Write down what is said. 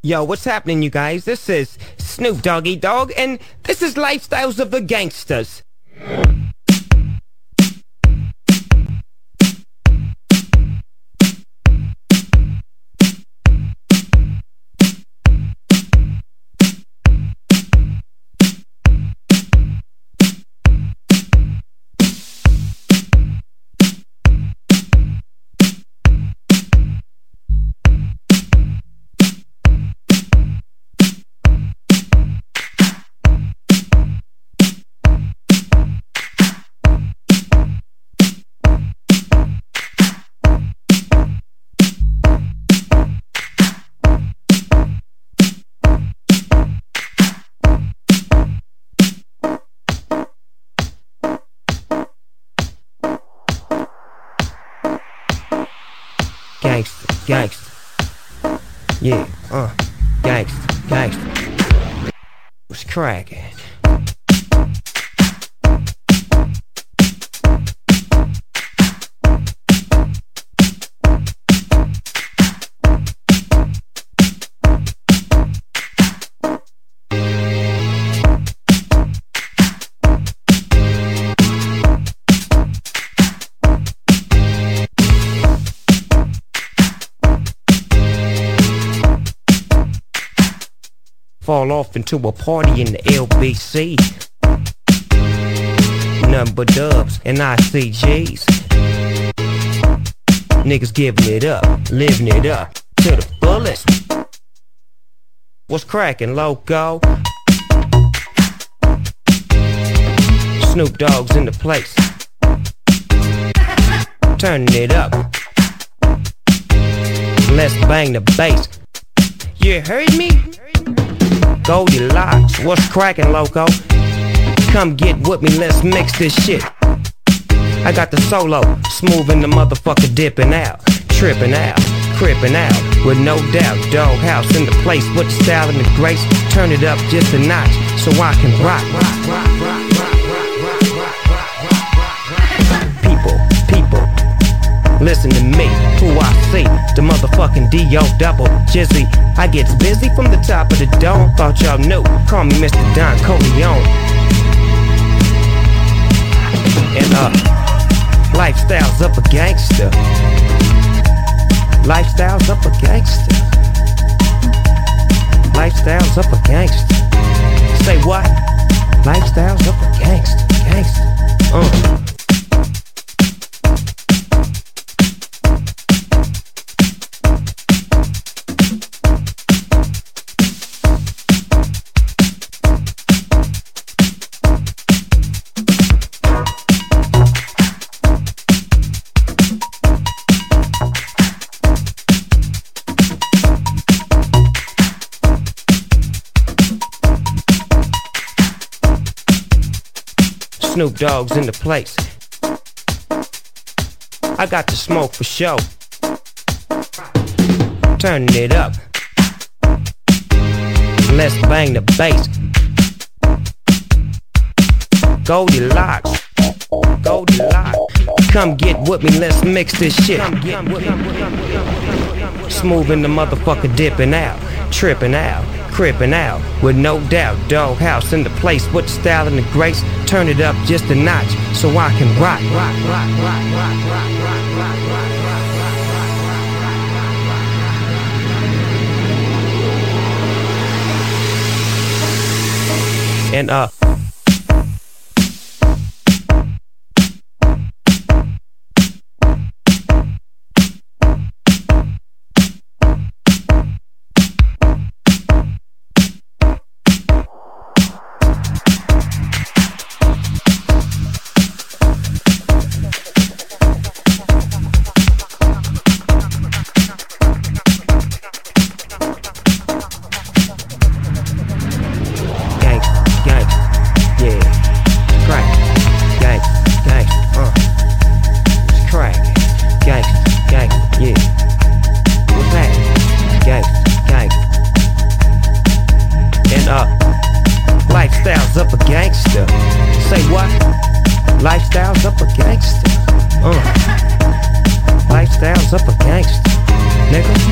Yo, what's happening, you guys? This is Snoop Doggy Dogg, and this is Lifestyles of the Gangsters. Gangsta, gangsta, yeah, gangsta, gangsta, what's cracking? Fall off into a party in the LBC. Nothing but dubs and ICGs. Niggas giving it up, living it up to the fullest. What's cracking, loco? Snoop Dogg's in the place, turning it up. Let's bang the bass. You heard me? Goldilocks, what's cracking, loco? Come get with me, let's mix this shit. I got the solo, smooth in the motherfucker, dipping out, tripping out, crippin' out, with no doubt. Doghouse in the place with the style and the grace. Turn it up just a notch so I can rock. People, listen to me, who I see, the motherfucking D.O. double Jizzy. I gets busy from the top of the dome. Thought y'all knew, call me Mr. Don Corleone. And lifestyles up a gangster. Lifestyles up a gangster. Lifestyles up a gangster. Say what? Lifestyles up a gangster, gangster. Snoop Dogg's in the place. I got the smoke for show. Turning it up. Let's bang the bass. Goldilocks, Goldilocks. Come get with me, let's mix this shit. Smooth in the motherfucker, dipping out, tripping out, crippin' out, with no doubt. Doghouse in the place with the style and the grace. Turn it up just a notch so I can rock. And lifestyles up a gangster. Say what? Lifestyles up a gangster. Lifestyles up a gangster, nigga.